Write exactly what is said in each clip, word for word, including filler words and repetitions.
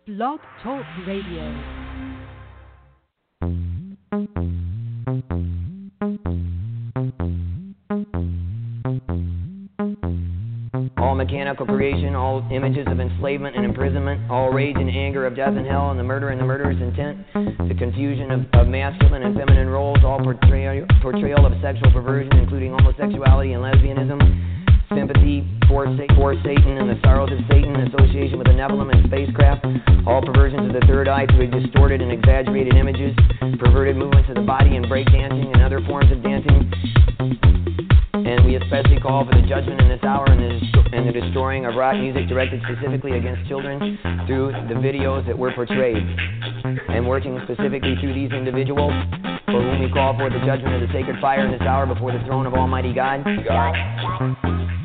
Blog Talk Radio. All mechanical creation, all images of enslavement and imprisonment, all rage and anger of death and hell, and the murder and the murderer's intent, the confusion of, of masculine and feminine roles, all portrayal, portrayal of sexual perversion, including homosexuality and lesbianism, sympathy for, for Satan and the sorrows of Satan, association with the Nephilim and spacecraft, all perversions of the third eye through distorted and exaggerated images, perverted movements of the body and breakdancing and other forms of dancing. And we especially call for the judgment in this hour and the, and the destroying of rock music directed specifically against children through the videos that were portrayed. And working specifically through these individuals, for whom we call for the judgment of the sacred fire in this hour before the throne of Almighty God. God.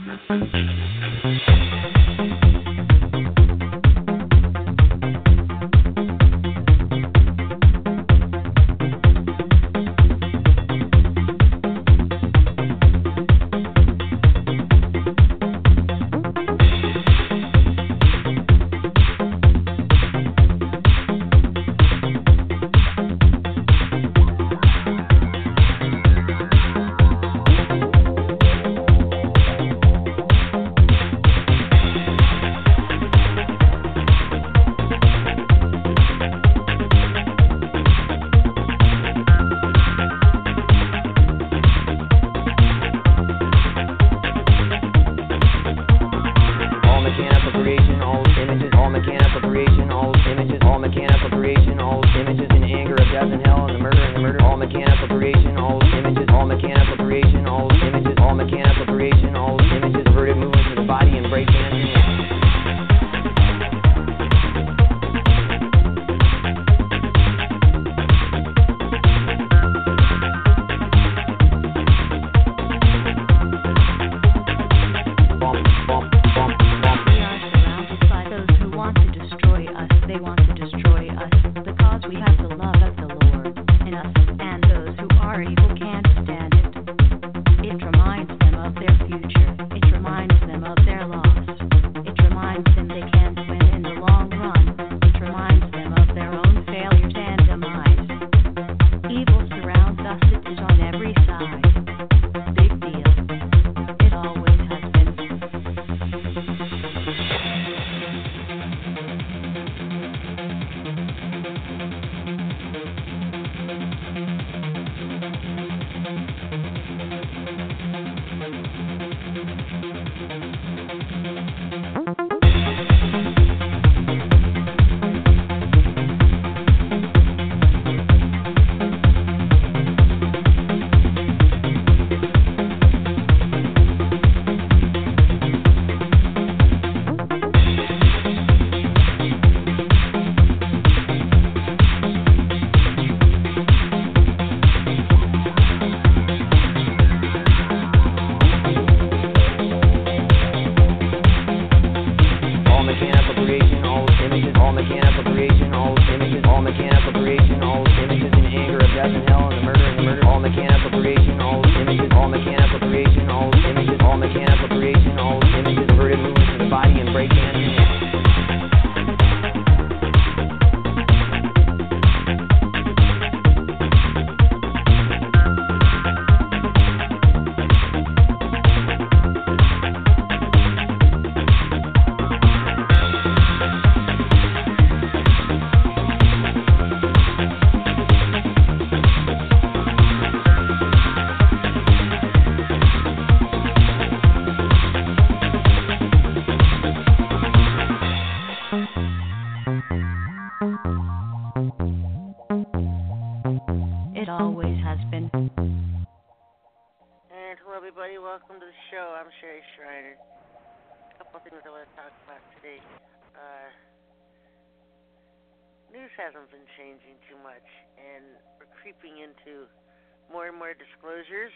Hasn't been changing too much, and we're creeping into more and more disclosures,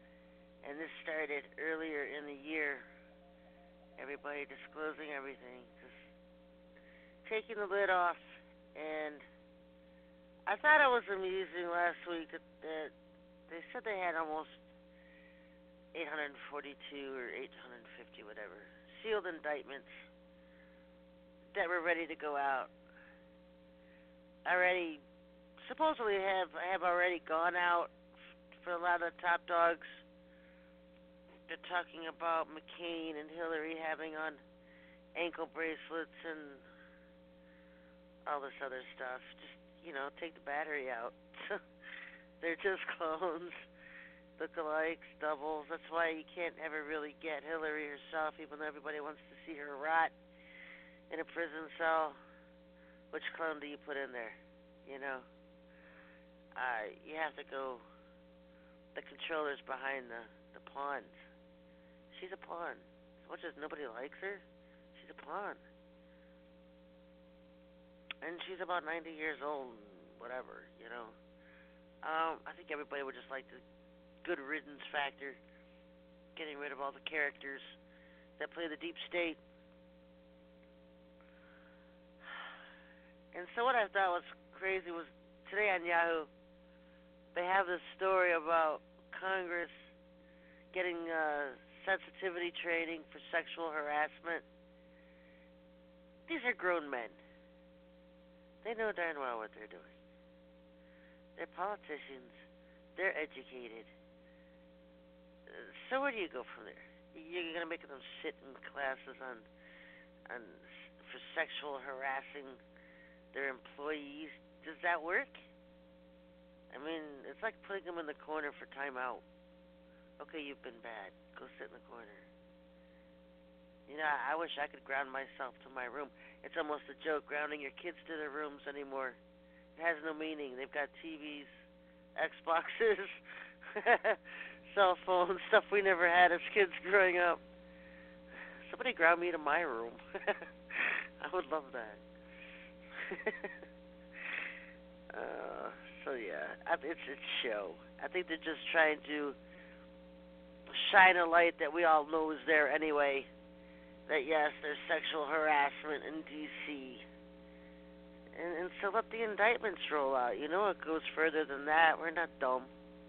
and this started earlier in the year, everybody disclosing everything, just taking the lid off, and I thought it was amusing last week that, that they said they had almost eight hundred forty-two or eight hundred fifty, whatever, sealed indictments that were ready to go out. already supposedly have have already gone out for a lot of the top dogs. They're talking about McCain and Hillary having on ankle bracelets and all this other stuff. Just, you know, take the battery out. They're just clones, lookalikes, doubles. That's why you can't ever really get Hillary herself, even though everybody wants to see her rot in a prison cell. Which clone do you put in there? You know? Uh, you have to go the controllers behind the, the pawns. She's a pawn. As much as nobody likes her, she's a pawn. And she's about ninety years old, whatever, you know. Um, I think everybody would just like the good riddance factor, getting rid of all the characters that play the deep state. And so what I thought was crazy was today on Yahoo, they have this story about Congress getting uh, sensitivity training for sexual harassment. These are grown men. They know darn well what they're doing. They're politicians. They're educated. So where do you go from there? You're going to make them sit in classes on, on for sexual harassing their employees. Does that work? I mean, it's like putting them in the corner for time out. Okay, you've been bad. Go sit in the corner. You know, I wish I could ground myself to my room. It's almost a joke grounding your kids to their rooms anymore. It has no meaning. They've got T Vs, Xboxes, cell phones, stuff we never had as kids growing up. Somebody ground me to my room. I would love that. uh, so yeah, it's it's show. I think they're just trying to shine a light that we all know is there anyway. That yes, there's sexual harassment in D C And, and so let the indictments roll out. You know it goes further than that. We're not dumb.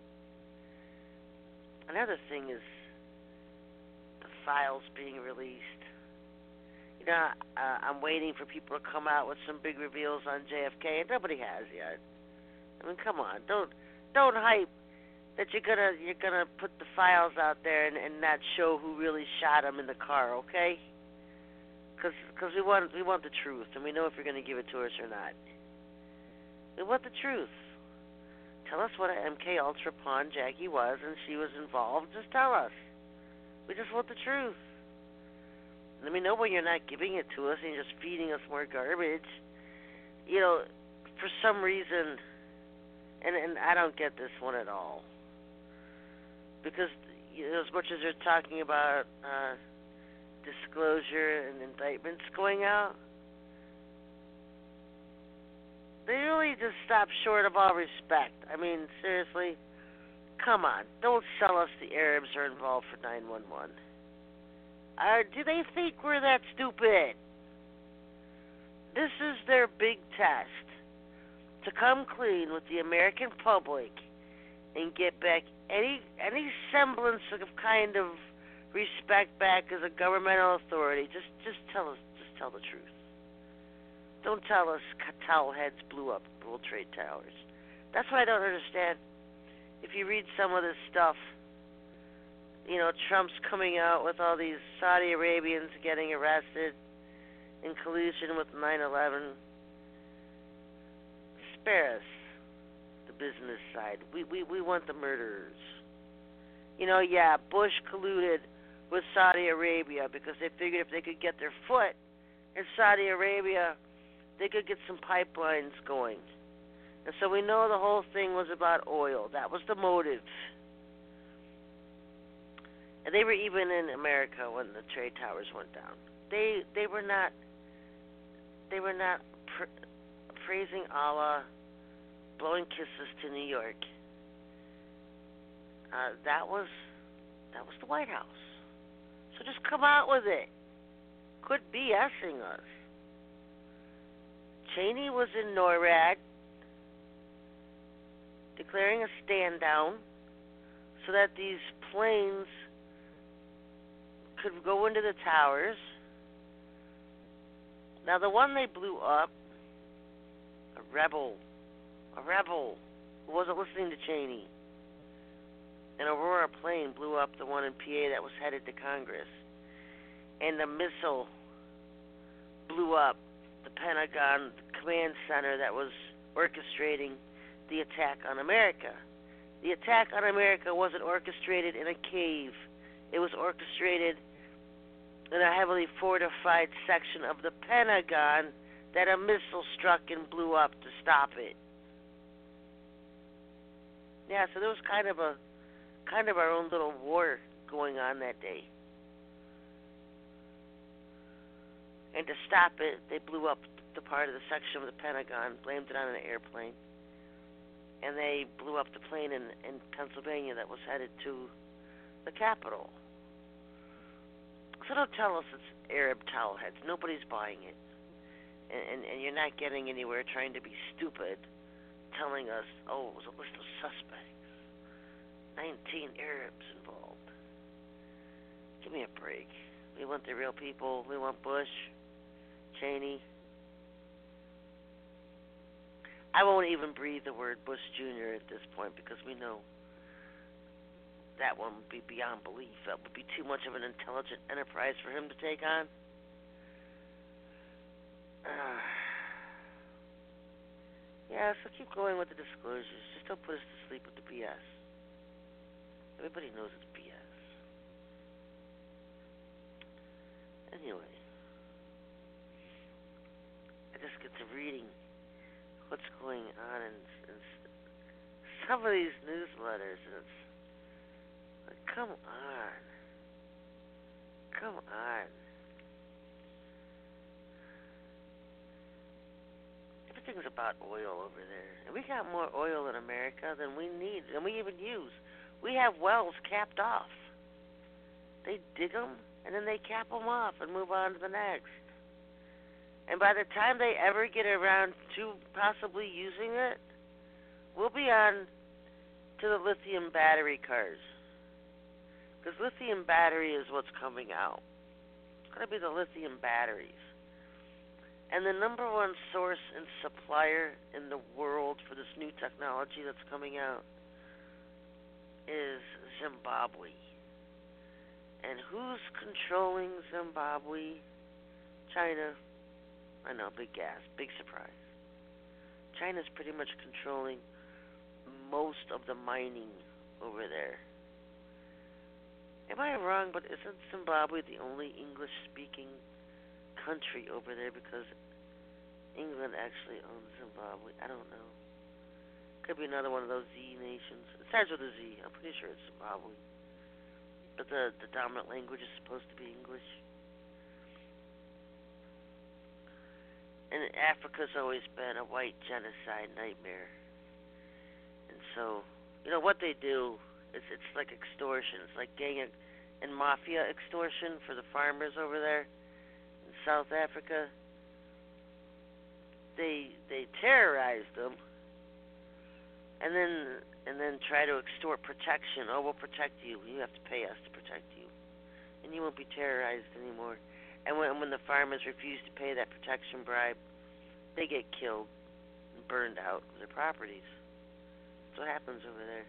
Another thing is the files being released. You know, uh, I'm waiting for people to come out with some big reveals on J F K, and nobody has yet. I mean, come on, don't don't hype that you're gonna you're gonna put the files out there and, and not show who really shot him in the car, okay? Because cause we want we want the truth, and we know if you're gonna give it to us or not. We want the truth. Tell us what an M K Ultra pawn Jackie was, and she was involved. Just tell us. We just want the truth. Let me know when you're not giving it to us and you're just feeding us more garbage. You know, for some reason, and and I don't get this one at all. Because you know, as much as they're talking about uh, disclosure and indictments going out, they really just stop short of all respect. I mean, seriously, come on. Don't sell us the Arabs are involved for nine one one. Uh, do they think we're that stupid? This is their big test. To come clean with the American public and get back any any semblance of kind of respect back as a governmental authority. Just just tell us, just tell the truth. Don't tell us towel heads blew up World Trade Towers. That's what I don't understand. If you read some of this stuff, you know, Trump's coming out with all these Saudi Arabians getting arrested in collusion with nine eleven. Spare us the business side. We, we, we want the murderers. You know, yeah, Bush colluded with Saudi Arabia because they figured if they could get their foot in Saudi Arabia, they could get some pipelines going. And so we know the whole thing was about oil. That was the motive. And they were even in America when the trade towers went down. They they were not they were not pr- praising Allah, blowing kisses to New York. Uh, that was that was the White House. So just come out with it. Quit BSing us. Cheney was in NORAD declaring a stand down so that these planes could go into the towers. Now, the one they blew up a rebel, a rebel who wasn't listening to Cheney. An Aurora plane blew up the one in P A that was headed to Congress. And the missile blew up the Pentagon command center that was orchestrating the attack on America. The attack on America wasn't orchestrated in a cave. It was orchestrated in a heavily fortified section of the Pentagon that a missile struck and blew up to stop it. Yeah, so there was kind of a kind of our own little war going on that day. And to stop it, they blew up the part of the section of the Pentagon, blamed it on an airplane, and they blew up the plane in, in Pennsylvania that was headed to the Capitol. So don't tell us it's Arab towel heads. Nobody's buying it. And, and, and you're not getting anywhere trying to be stupid, telling us, oh, it was a list of suspects. nineteen Arabs involved. Give me a break. We want the real people. We want Bush, Cheney. I won't even breathe the word Bush Junior at this point because we know that one would be beyond belief. That would be too much of an intelligent enterprise for him to take on. Uh, yeah, so keep going with the disclosures. Just don't put us to sleep with the B S. Everybody knows it's B S. Anyway, I just get to reading what's going on in, in some of these newsletters, and it's like, come on. Come on. Everything's about oil over there. And we got more oil in America than we need, than we even use. We have wells capped off. They dig them, and then they cap them off and move on to the next. And by the time they ever get around to possibly using it, we'll be on to the lithium battery cars. Because lithium battery is what's coming out. It's going to be the lithium batteries. And the number one source and supplier in the world for this new technology that's coming out is Zimbabwe. And who's controlling Zimbabwe? China. I know, big gas, big surprise. China's pretty much controlling most of the mining over there. Am I wrong, but isn't Zimbabwe the only English-speaking country over there because England actually owns Zimbabwe? I don't know. Could be another one of those Z nations. It starts with a Z. I'm pretty sure it's Zimbabwe. But the, the dominant language is supposed to be English. And Africa's always been a white genocide nightmare. And so, you know, what they do is it's like extortion. It's like gang and mafia extortion for the farmers over there in South Africa. They they terrorize them and then and then try to extort protection. Oh, we'll protect you. You have to pay us to protect you. And you won't be terrorized anymore. And when when the farmers refuse to pay that protection bribe, they get killed and burned out of their properties. That's what happens over there.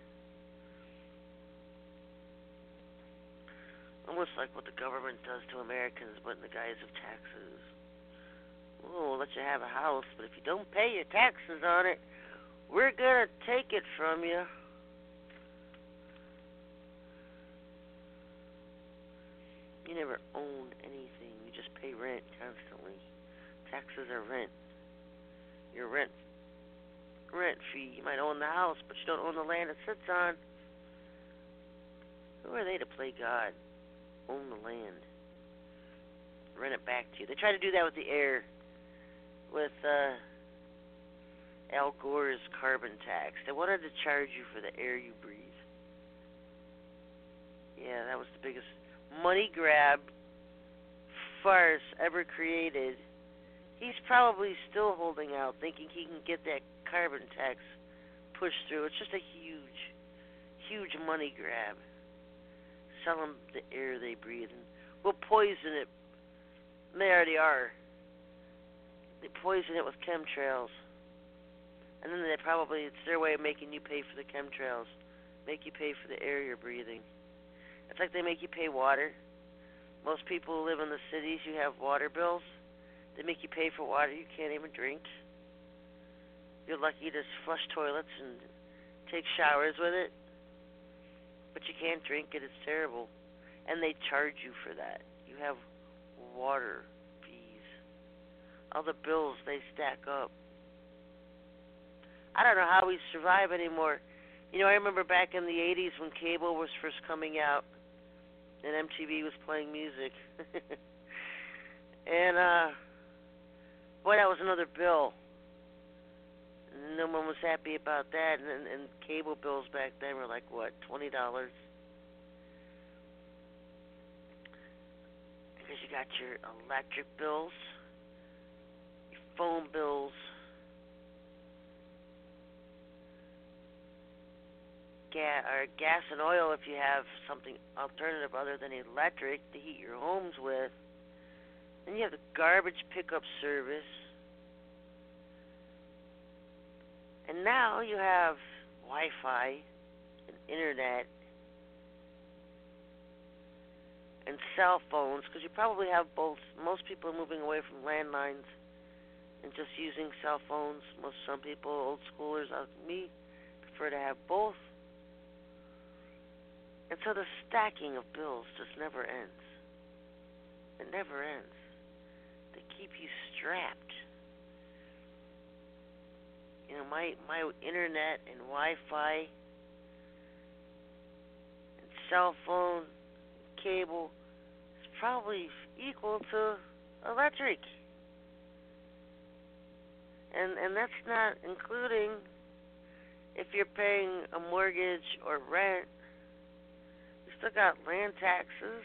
Almost like what the government does to Americans, but in the guise of taxes. Oh, we'll let you have a house, but if you don't pay your taxes on it, we're going to take it from you. You never own anything. You just pay rent constantly. Taxes are rent. Your rent rent fee. You might own the house, but you don't own the land it sits on. Who are they to play God? Own the land. Rent it back to you. They try to do that with the air. With uh, Al Gore's carbon tax. They wanted to charge you for the air you breathe. Yeah, that was the biggest money grab farce ever created. He's probably still holding out, thinking he can get that carbon tax pushed through. It's just a huge, huge money grab. Sell them the air they breathe, and we'll poison it. They already are. They poison it with chemtrails. And then they probably, it's their way of making you pay for the chemtrails, make you pay for the air you're breathing. It's like they make you pay water. Most people who live in the cities, you have water bills. They make you pay for water you can't even drink. You're lucky to flush toilets and take showers with it, but you can't drink it. It's terrible. And they charge you for that. You have water fees. All the bills, they stack up. I don't know how we survive anymore. You know, I remember back in the eighties when cable was first coming out and M T V was playing music. and, uh, boy, that was another bill. No one was happy about that. And, and, and cable bills back then were like, what, twenty dollars? Because you got your electric bills, your phone bills, Gas, or gas and oil if you have something alternative other than electric to heat your homes with. Then you have the garbage pickup service. And now you have Wi-Fi and internet and cell phones, because you probably have both. Most people are moving away from landlines and just using cell phones. Most some people, old schoolers like me, prefer to have both. And so the stacking of bills just never ends. It never ends. They keep you strapped. You know, my, my internet and Wi-Fi and cell phone, cable is probably equal to electric. And and that's not including if you're paying a mortgage or rent. Still got land taxes,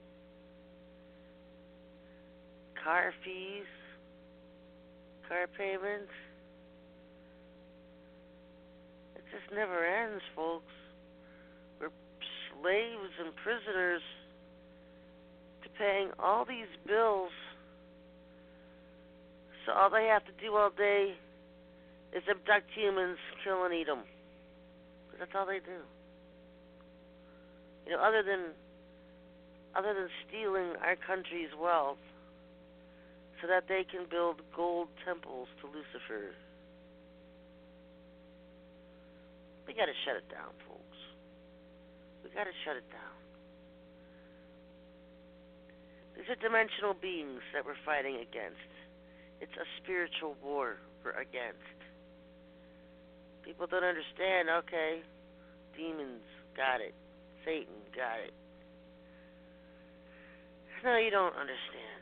car fees, car payments. It just never ends, folks. We're slaves and prisoners to paying all these bills. So all they have to do all day is abduct humans, kill and eat them. Because that's all they do. You know, other than other than stealing our country's wealth so that they can build gold temples to Lucifer. We got to shut it down, folks. We got to shut it down. These are dimensional beings that we're fighting against. It's a spiritual war we're against. People don't understand, okay, demons, got it. Satan, got it. No, you don't understand.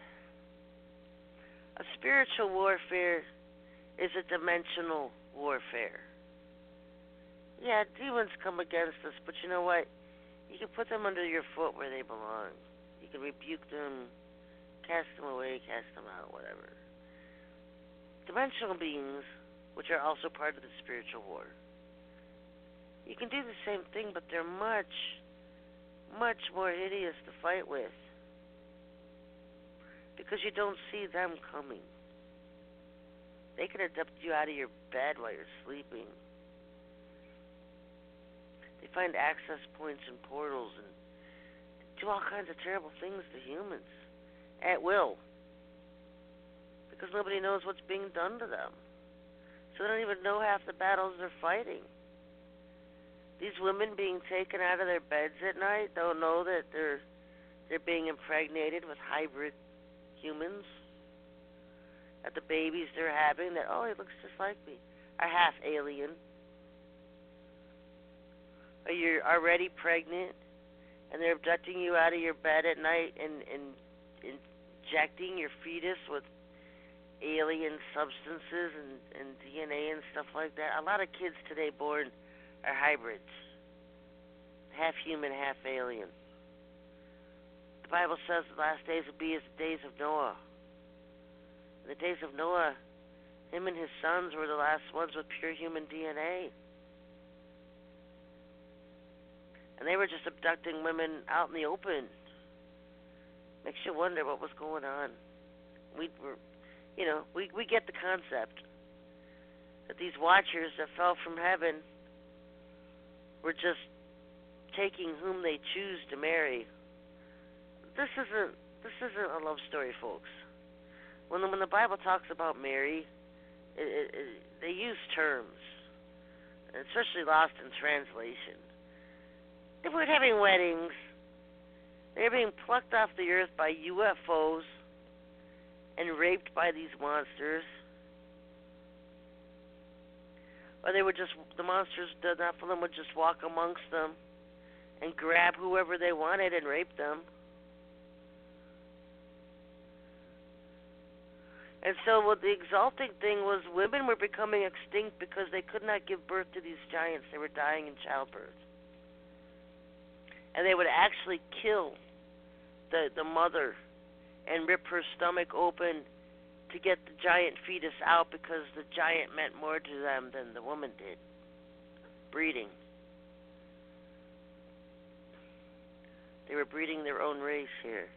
A spiritual warfare is a dimensional warfare. Yeah, demons come against us, but you know what? You can put them under your foot where they belong. You can rebuke them, cast them away, cast them out, whatever. Dimensional beings, which are also part of the spiritual war, you can do the same thing, but they're much, much more hideous to fight with because you don't see them coming. They can abduct you out of your bed while you're sleeping. They find access points and portals and do all kinds of terrible things to humans at will because nobody knows what's being done to them. So they don't even know half the battles they're fighting. These women being taken out of their beds at night don't know that they're they're being impregnated with hybrid humans. That the babies they're having, that, oh, he looks just like me, are half alien. Or you're already pregnant, and they're abducting you out of your bed at night and, and injecting your fetus with alien substances and, and D N A and stuff like that. A lot of kids today born are hybrids, half human, half alien. The Bible says the last days will be as the days of Noah. In the days of Noah, him and his sons were the last ones with pure human D N A. And they were just abducting women out in the open. Makes you wonder what was going on. We were, you know, we we get the concept. that these watchers that fell from heaven were just taking whom they choose to marry. This isn't this isn't a love story, folks. When the, when the Bible talks about Mary, it, it, it, they use terms, especially lost in translation. They weren't having weddings. They were being plucked off the earth by U F Os and raped by these monsters. Or they would just, the monsters, the Nephilim would just walk amongst them and grab whoever they wanted and rape them. And so what the exalting thing was, women were becoming extinct because they could not give birth to these giants. They were dying in childbirth. And they would actually kill the, the mother and rip her stomach open to get the giant fetus out because the giant meant more to them than the woman did. Breeding. They were breeding their own race here.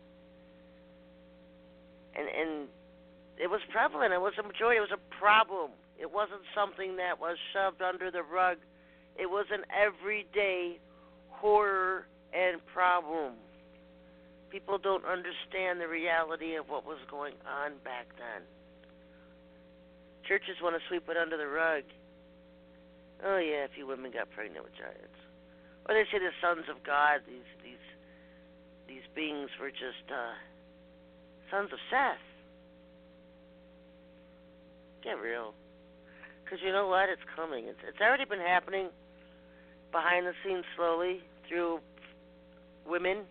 And and it was prevalent. It was a majority. It was a problem. It wasn't something that was shoved under the rug. It was an everyday horror and problem. People don't understand the reality of what was going on back then. Churches want to sweep it under the rug. Oh yeah, a few women got pregnant with giants. Or they say the sons of God, these these these beings were just uh, sons of Seth. Get real. Because you know what? It's coming. It's, it's already been happening behind the scenes slowly through women.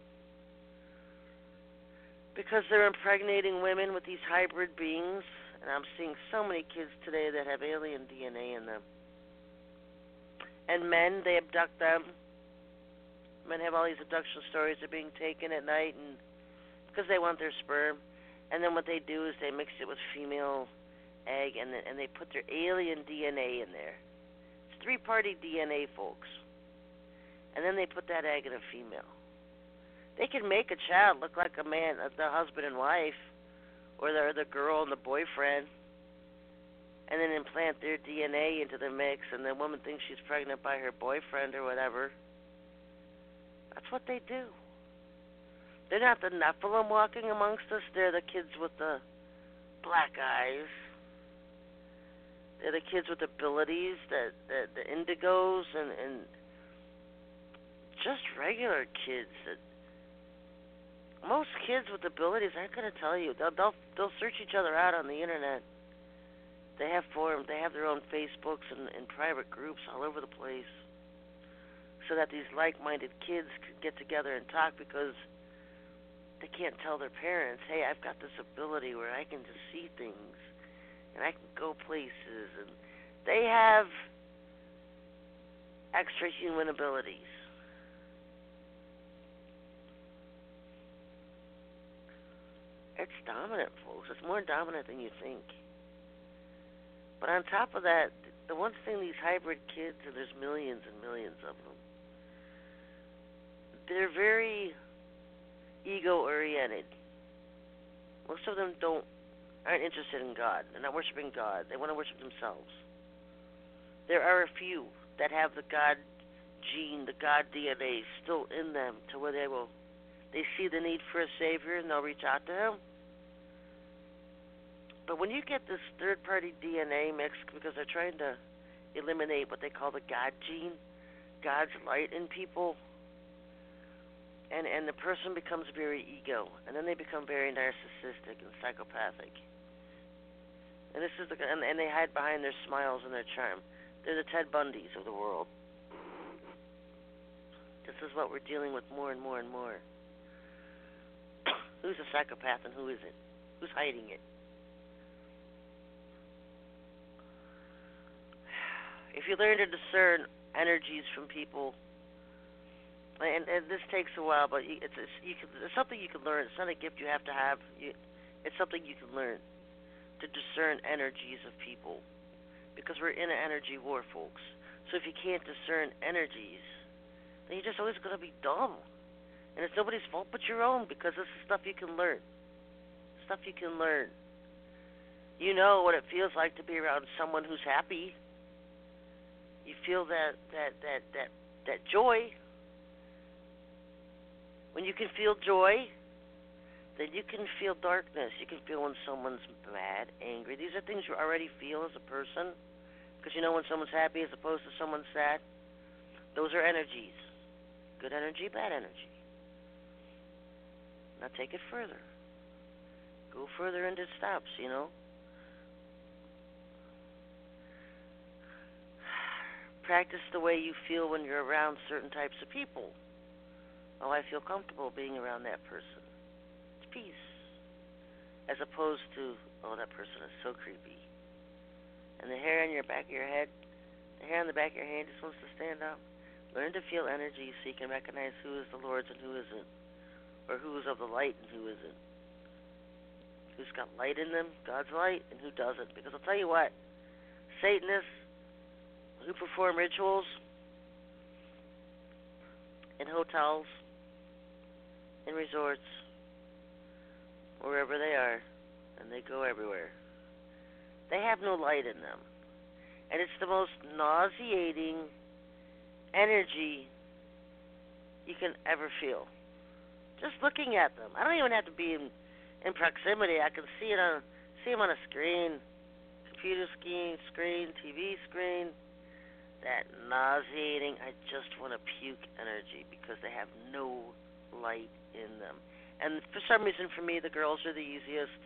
Because they're impregnating women with these hybrid beings. And I'm seeing so many kids today that have alien D N A in them. And men, they abduct them. Men have all these abduction stories. They're being taken at night and because they want their sperm. And then what they do is they mix it with female egg and and they put their alien D N A in there. It's three-party D N A, folks. And then they put that egg in a female. They can make a child look like a man, the husband and wife, or the, or the girl and the boyfriend, and then implant their D N A into the mix, and the woman thinks she's pregnant by her boyfriend or whatever. That's what they do. They're not the Nephilim walking amongst us. They're the kids with the black eyes. They're the kids with abilities, the, the, the indigos, and, and just regular kids. That most kids with abilities aren't going to tell you. They'll, they'll they'll search each other out on the internet. They have forums. They have their own Facebooks and, and private groups all over the place, so that these like-minded kids can get together and talk because they can't tell their parents, "Hey, I've got this ability where I can just see things and I can go places," and they have extra human abilities. It's dominant, folks. It's more dominant than you think. But on top of that, the one thing these hybrid kids, and there's millions and millions of them, they're very ego-oriented. Most of them don't aren't interested in God. They're not worshiping God. They want to worship themselves. There are a few that have the God gene, the God D N A still in them to where they will They see the need for a Savior, and they'll reach out to Him. But when you get this third-party D N A mix, because they're trying to eliminate what they call the God gene, God's light in people, and, and the person becomes very ego, and then they become very narcissistic and psychopathic. And this is the and, and they hide behind their smiles and their charm. They're the Ted Bundys of the world. This is what we're dealing with more and more and more. Who's a psychopath and who isn't? Who's hiding it? If you learn to discern energies from people, and, and this takes a while, but it's, it's, you can, it's something you can learn. It's not a gift you have to have. You, it's something you can learn to discern energies of people, because we're in an energy war, folks. So if you can't discern energies, then you're just always going to be dumb. And it's nobody's fault but your own, because this is stuff you can learn. Stuff you can learn. You know what it feels like to be around someone who's happy. You feel that that that that that joy. When you can feel joy, then you can feel darkness. You can feel when someone's mad, angry. These are things you already feel as a person. Because you know when someone's happy as opposed to someone's sad. Those are energies. Good energy, bad energy. Now take it further. Go further into stops, you know. Practice the way you feel when you're around certain types of people. Oh, I feel comfortable being around that person. It's peace. As opposed to, oh, that person is so creepy. And the hair on your back of your head, the hair on the back of your hand just wants to stand up. Learn to feel energy so you can recognize who is the Lord's and who isn't. Or who is of the light and who isn't. Who's got light in them, God's light, and who doesn't. Because I'll tell you what, Satanists who perform rituals in hotels, in resorts, wherever they are, and they go everywhere, they have no light in them. And it's the most nauseating energy you can ever feel. Just looking at them. I don't even have to be in, in proximity. I can see it on see them on a screen, computer screen, screen, T V screen. That nauseating, I just want to puke energy because they have no light in them. And for some reason, for me, the girls are the easiest.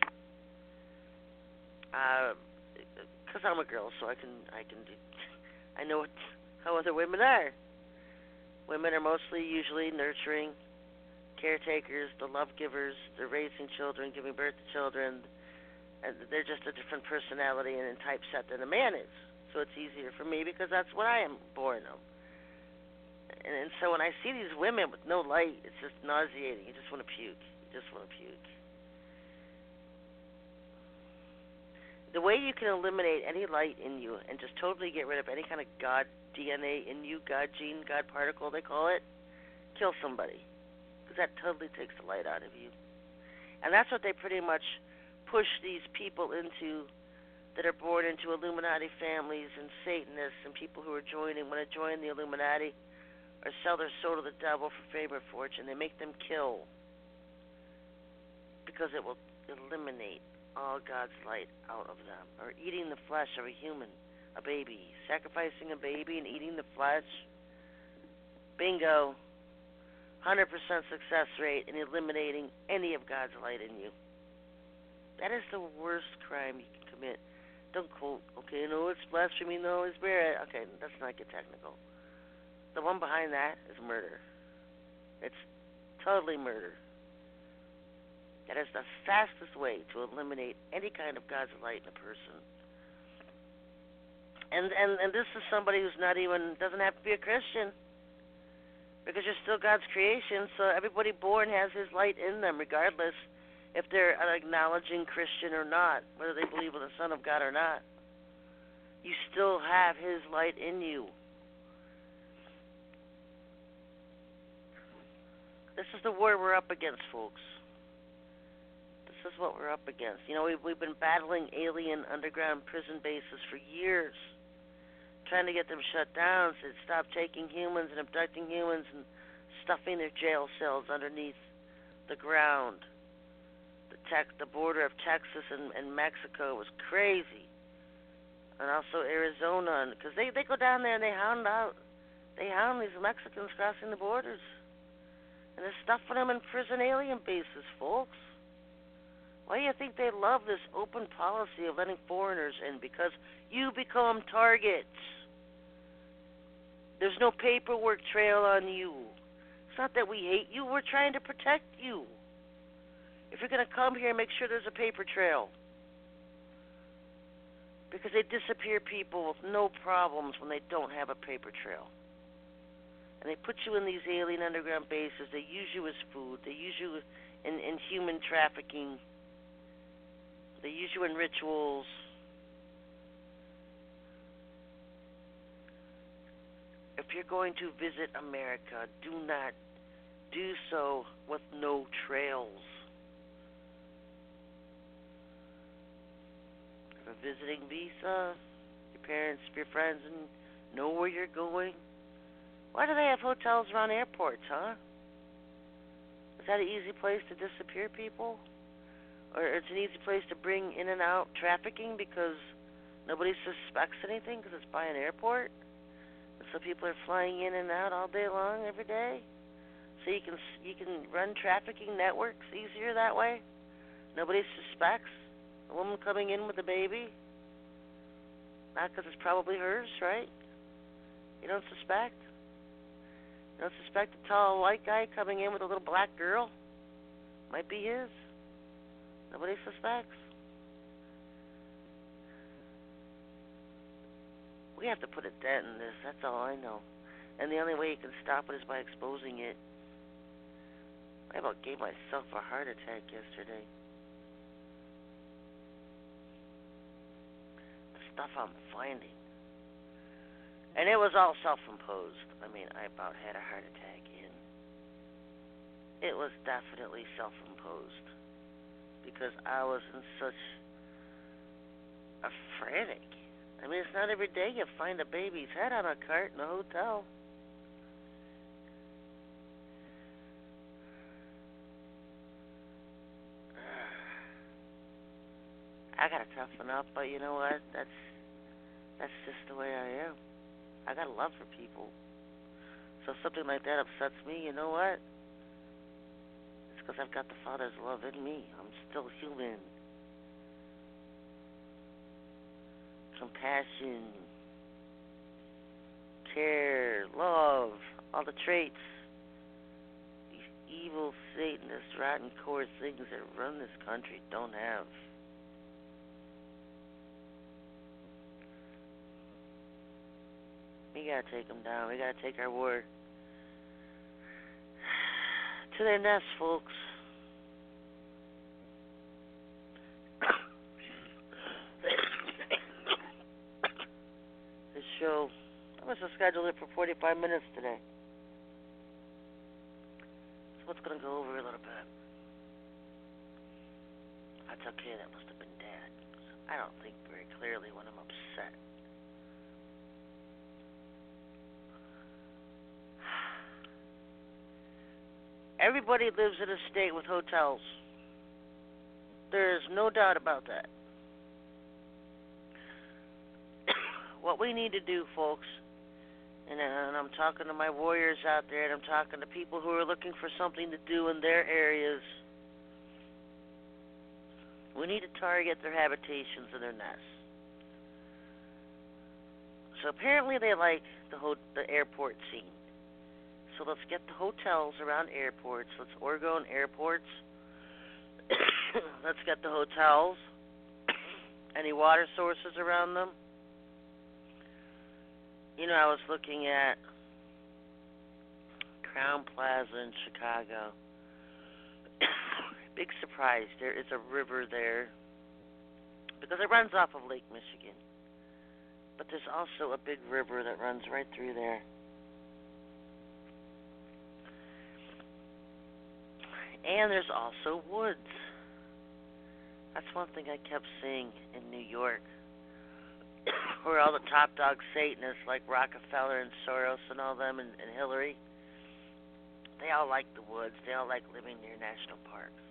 Because uh, I'm a girl, so I can I can do, I know what, how other women are. Women are mostly usually nurturing, caretakers, the love givers. They're raising children, giving birth to children, and they're just a different personality and typeset than a man is. So it's easier for me because that's what I am born of. And, and so when I see these women with no light, it's just nauseating. You just want to puke. You just want to puke. The way you can eliminate any light in you and just totally get rid of any kind of God D N A in you, God gene, God particle, they call it, kill somebody. Because that totally takes the light out of you. And that's what they pretty much push these people into that are born into Illuminati families and Satanists and people who are joining, want to join the Illuminati or sell their soul to the devil for fame or fortune. They make them kill because it will eliminate all God's light out of them. Or eating the flesh of a human, a baby. Sacrificing a baby and eating the flesh. Bingo. one hundred percent success rate in eliminating any of God's light in you. That is the worst crime you can commit. Don't quote, okay, no, it's blasphemy, no, it's spirit. Okay, let's not get technical. The one behind that is murder. It's totally murder. That is the fastest way to eliminate any kind of God's light in a person. And and and this is somebody who's not even, doesn't have to be a Christian. Because you're still God's creation, so everybody born has his light in them, regardless if they're an acknowledging Christian or not, whether they believe in the Son of God or not. You still have his light in you. This is the war we're up against, folks. This is what we're up against. You know, we've, we've been battling alien underground prison bases for years, trying to get them shut down so they stop taking humans and abducting humans and stuffing their jail cells underneath the ground. The tech, the border of Texas and, and Mexico was crazy, and also Arizona, because they, they go down there and they hound out, they hound these Mexicans crossing the borders, and they're stuffing them in prison alien bases, folks. Why do you think they love this open policy of letting foreigners in? Because you become targets. There's no paperwork trail on you. It's not that we hate you. We're trying to protect you. If you're going to come here, make sure there's a paper trail. Because they disappear people with no problems when they don't have a paper trail. And they put you in these alien underground bases. They use you as food. They use you in, in human trafficking. They use you in rituals. If you're going to visit America, do not do so with no trails. visiting visa. Your parents, your friends, and know where you're going. Why do they have hotels around airports, huh? Is that an easy place to disappear people? Or it's an easy place to bring in and out trafficking because nobody suspects anything because it's by an airport? And so people are flying in and out all day long, every day? So you can you can run trafficking networks easier that way? Nobody suspects a woman coming in with a baby? Not because it's probably hers, right? You don't suspect? You don't suspect a tall white guy coming in with a little black girl? Might be his. Nobody suspects. We have to put a dent in this, that's all I know. And the only way you can stop it is by exposing it. I about gave myself a heart attack yesterday. The stuff I'm finding. And it was all self-imposed. I mean, I about had a heart attack in. It was definitely self-imposed. Because I was in such a frantic. I mean, it's not every day you find a baby's head on a cart in a hotel. I gotta toughen up, but you know what? That's that's just the way I am. I got a love for people. So if something like that upsets me, you know what? It's because I've got the Father's love in me. I'm still human. Compassion, care, love, all the traits these evil, Satanist, rotten core things that run this country don't have. We gotta take them down. We gotta take our war to their nest, folks. This show, I must have scheduled it for forty-five minutes today. So what's gonna go over a little bit? That's okay. That must have been Dad. I don't think very clearly when I'm upset. Everybody lives in a state with hotels. There's no doubt about that. What we need to do, folks, and, and I'm talking to my warriors out there, and I'm talking to people who are looking for something to do in their areas, we need to target their habitations and their nests. So apparently they like the ho- the airport scene. So let's get the hotels around airports. Let's Oregon airports. Let's get the hotels. Any water sources around them. You know, I was looking at Crown Plaza in Chicago. Big surprise. There is a river there because it runs off of Lake Michigan. But there's also a big river that runs right through there. And there's also woods. That's one thing I kept seeing in New York, where all the top dog Satanists like Rockefeller and Soros and all them and, and Hillary, they all like the woods. They all like living near national parks.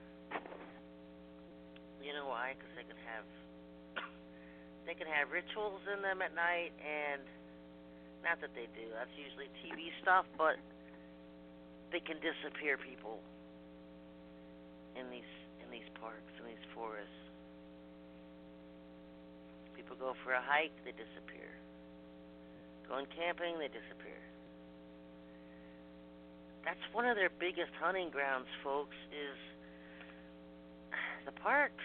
You know why? Because they can have they can have rituals in them at night, and not that they do. That's usually T V stuff, but they can disappear people in these in these parks, in these forests. People go for a hike, they disappear. Going camping, they disappear. That's one of their biggest hunting grounds, folks, is the parks.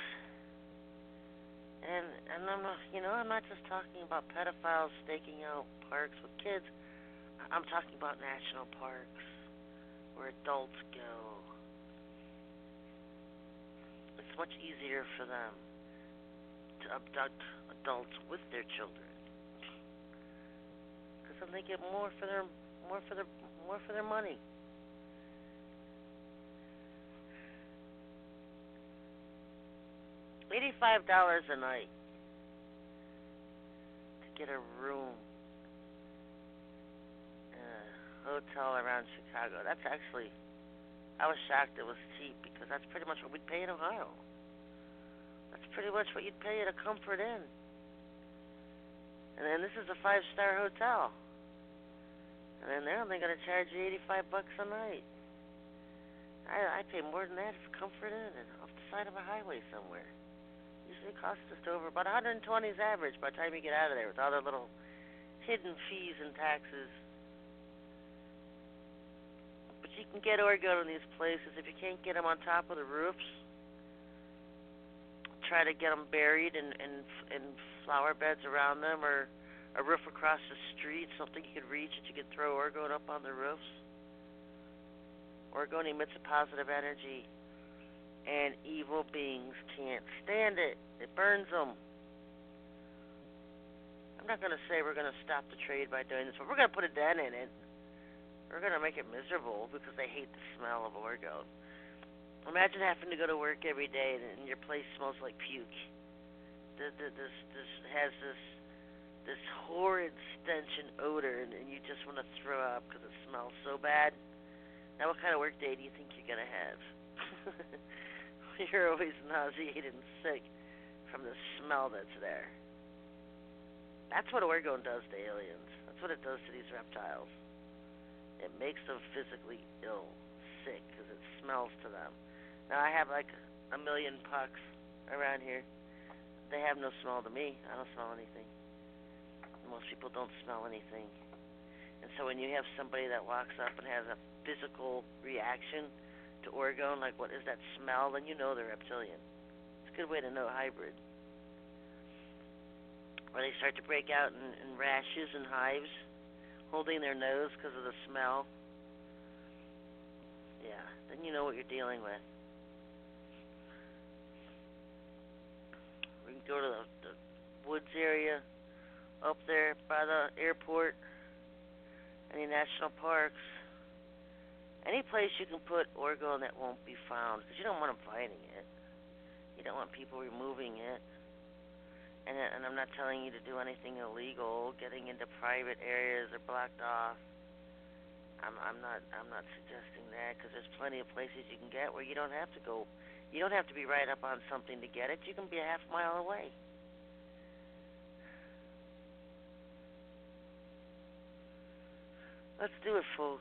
And and I'm not, you know, I'm not just talking about pedophiles staking out parks with kids. I'm talking about national parks where adults go. It's much easier for them to abduct adults with their children, because then they get more for their more for their more for their money. Eighty-five dollars a night get a room in a hotel around Chicago. That's actually, I was shocked it was cheap because that's pretty much what we'd pay in Ohio. That's pretty much what you'd pay at a Comfort Inn. And then this is a five-star hotel. And then they're only going to charge you eighty-five bucks a night. I I pay more than that for Comfort Inn and off the side of a highway somewhere. Usually costs just over about one hundred twenty is average by the time you get out of there with all their little hidden fees and taxes. But you can get Orgo in these places. If you can't get them on top of the roofs, try to get them buried in, in, in flower beds around them, or a roof across the street, something you could reach that you could throw Orgone up on the roofs. Orgone emits a positive energy, and evil beings can't stand it. It burns them. I'm not going to say we're going to stop the trade by doing this, but we're going to put a dent in it. We're going to make it miserable because they hate the smell of Orgone. Imagine having to go to work every day and your place smells like puke. This, this, this has this this horrid stench and odor, and, and you just want to throw up because it smells so bad. Now, what kind of work day do you think you're going to have? You're always nauseated and sick from the smell that's there. That's what Orgone does to aliens. That's what it does to these reptiles. It makes them physically ill, sick, because it smells to them. Now, I have like a million pucks around here. They have no smell to me. I don't smell anything. Most people don't smell anything. And so when you have somebody that walks up and has a physical reaction to Orgone, like what is that smell, then you know they're reptilian. It's a good way to know hybrid. Or they start to break out in, in rashes and hives, holding their nose because of the smell. Yeah, then you know what you're dealing with. We can go to the, the woods area up there by the airport, any national parks, any place you can put Orgone that won't be found, because you don't want them finding it. You don't want people removing it. And, and I'm not telling you to do anything illegal, getting into private areas or blocked off. I'm, I'm not. I'm not suggesting that, because there's plenty of places you can get where you don't have to go. You don't have to be right up on something to get it. You can be a half mile away. Let's do it, folks.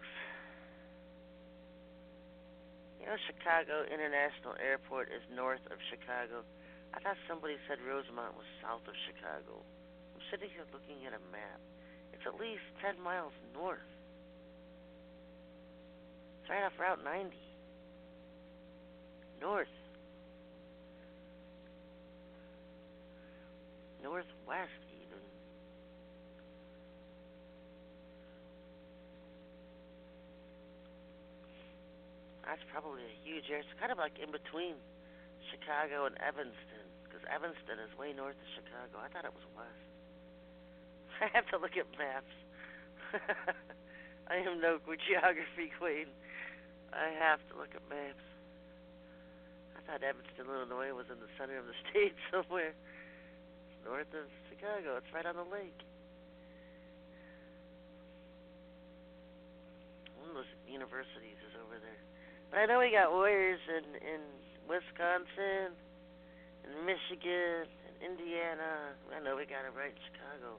You know, Chicago International Airport is north of Chicago. I thought somebody said Rosemont was south of Chicago. I'm sitting here looking at a map. It's at least ten miles north. It's right off Route ninety. North. Northwest, even. That's probably a huge area. It's kind of like in between Chicago and Evanston, because Evanston is way north of Chicago. I thought it was west. I have to look at maps. I am no geography queen. I have to look at maps. I thought Evanston, Illinois was in the center of the state somewhere. It's north of Chicago. It's right on the lake. One of those universities is over there. But I know we got warriors in, in Wisconsin, and Michigan, and Indiana. I know we got it right in Chicago.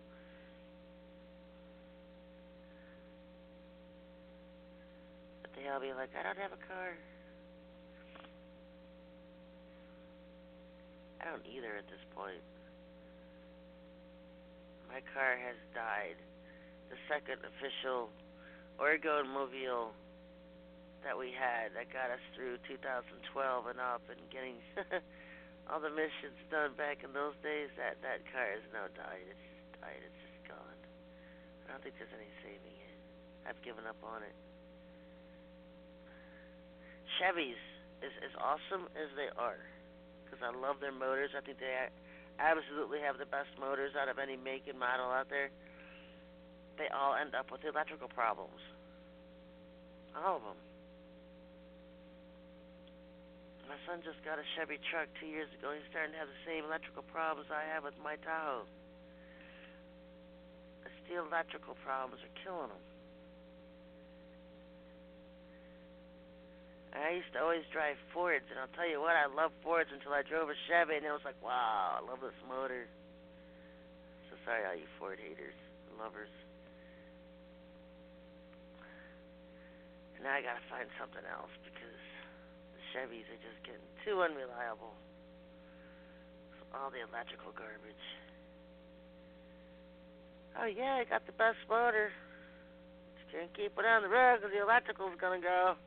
But they all be like, I don't have a car. I don't either at this point. My car has died. The second official Orgone Mobile that we had that got us through two thousand twelve and up and getting all the missions done back in those days, that, that car has now died. It's just died. It's just gone. I don't think there's any saving it. I've given up on it. Chevys, as, as awesome as they are, because I love their motors, I think they absolutely have the best motors out of any make and model out there, they all end up with electrical problems. All of them. My son just got a Chevy truck two years ago. He's starting to have the same electrical problems I have with my Tahoe. the electrical problems are killing them. I used to always drive Fords, and I'll tell you what, I love Fords until I drove a Chevy, and it was like, wow, I love this motor. So sorry, all you Ford haters and lovers. And now I gotta find something else because the Chevys are just getting too unreliable. All the electrical garbage. Oh yeah, I got the best motor. Just can't keep it on the road because the electrical's gonna go.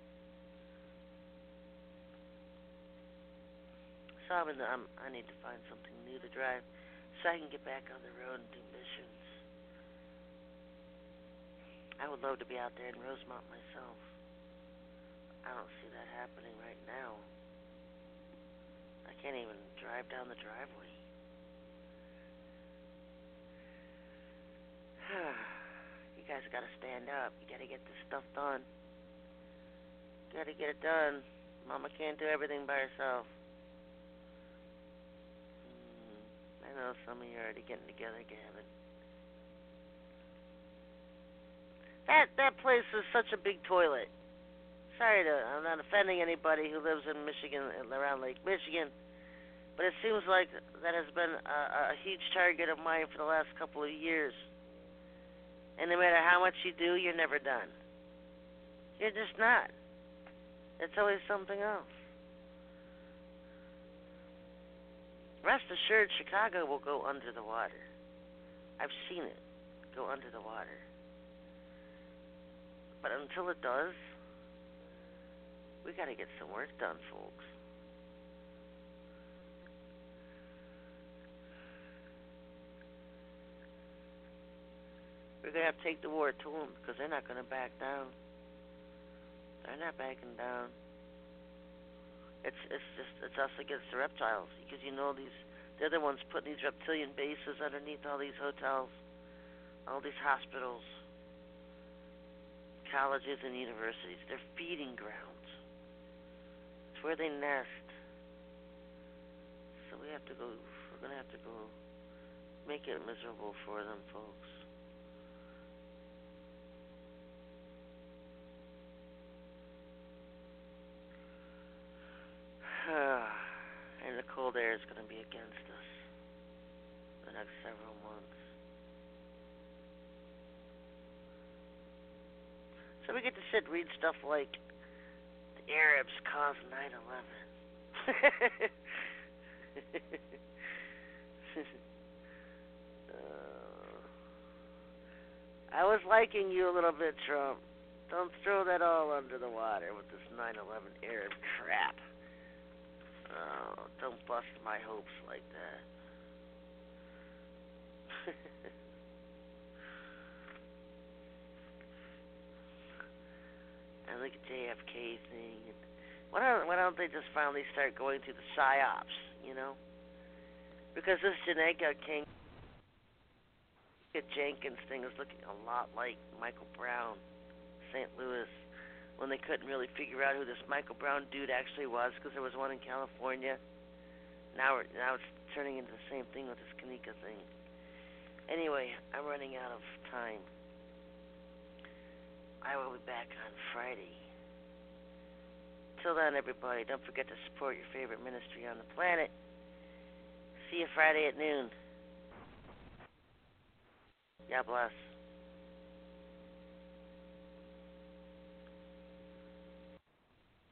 So I'm in the, I'm, I need to find something new to drive so I can get back on the road and do missions. I would love to be out there in Rosemont myself. I don't see that happening right now. I can't even drive down the driveway. You guys got to stand up. You got to get this stuff done. You got to get it done. Mama can't do everything by herself. I know some of you are already getting together, Gavin. That that place is such a big toilet. Sorry to, I'm not offending anybody who lives in Michigan, around Lake Michigan, but it seems like that has been a, a huge target of mine for the last couple of years. And no matter how much you do, you're never done. You're just not. It's always something else. Rest assured, Chicago will go under the water. I've seen it go under the water. But until it does, we got to get some work done, folks. We're going to have to take the war to them because they're not going to back down. They're not backing down. It's it's just it's us against the reptiles because you know these they're the ones putting these reptilian bases underneath all these hotels, all these hospitals, colleges and universities. They're feeding grounds. It's where they nest. So we have to go. We're gonna have to go make it miserable for them, folks. And the cold air is going to be against us the next several months. So we get to sit and read stuff like the Arabs caused nine eleven. uh, I was liking you a little bit, Trump. Don't throw that all under the water with this nine eleven Arab crap. Oh, don't bust my hopes like that. And look at J F K thing. Why don't, why don't they just finally start going through the psyops, you know? Because this Janeka King Jenkins thing is looking a lot like Michael Brown, Saint Louis, when they couldn't really figure out who this Michael Brown dude actually was because there was one in California. Now we're, now it's turning into the same thing with this Kanika thing. Anyway, I'm running out of time. I will be back on Friday. Till then, everybody, don't forget to support your favorite ministry on the planet. See you Friday at noon. God bless.